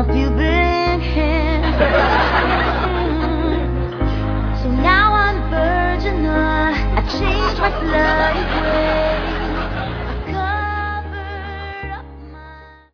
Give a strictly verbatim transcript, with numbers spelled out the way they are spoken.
help you been here. So now I'm a virgin, uh, I changed my life way.